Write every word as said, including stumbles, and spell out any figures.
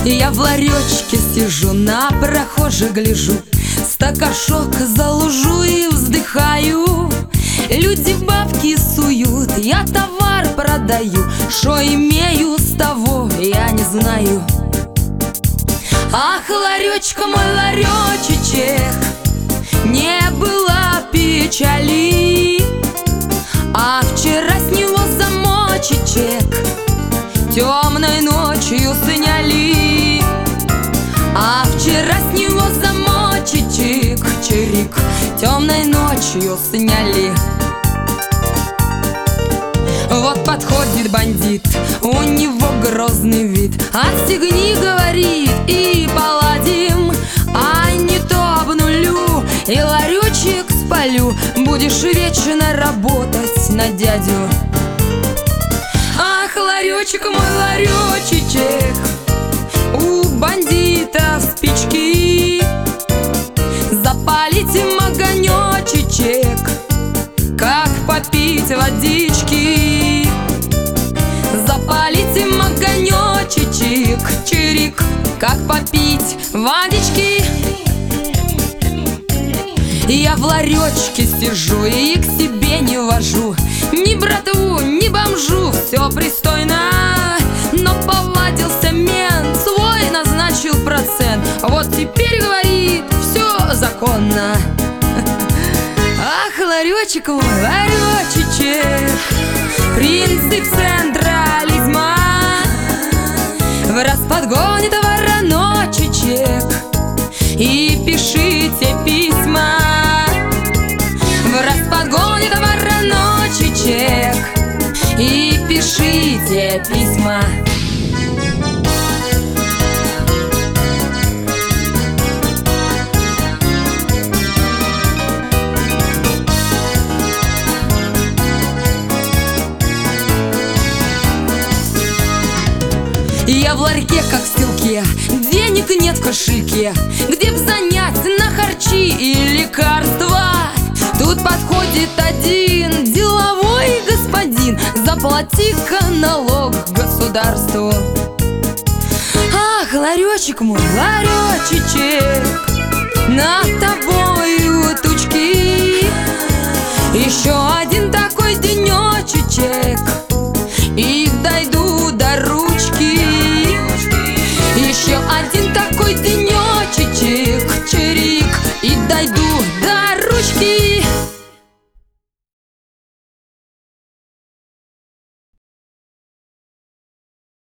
Я в ларечке сижу, на прохожих гляжу, стакашок залужу и вздыхаю. Люди бабки суют, я товар продаю, шо имею с того, я не знаю. Ах, ларечка мой, ларечечек, не было печали, а вчера с него замочечек темной ночью сняли. А вчера с него замочечек, чирик, темной ночью сняли. Вот подходит бандит, у него грозный вид, отстегни, говорит, и поладим, а не то обнулю и ларечек спалю, будешь вечно работать на дядю. Ах, ларечек мой, ларечечек, у бандитов спички, запалить им огонечечек, как попить водички. Запалить им огонечечек, чирик, как попить водички. Я в ларечке сижу и к себе не вожу ни братву, ни бомжу, все пристойно. Но повадился мент, свой назначил процент, вот теперь, говорит, все законно. Ах, ларечек мой, ларечечек, принцип централизма, в расподгоне товароночечек и пишите письма. В расподгоне товароночечек и пишите письма. Я в ларьке, как в селке, денег нет в кошельке, где б занять на харчи и лекарства. Тут подходит один деловой господин, заплати-ка налог государству. Ах, ларечек мой, ларечечек, над тобою тучки, еще один такой денечечек, и дойду до руки.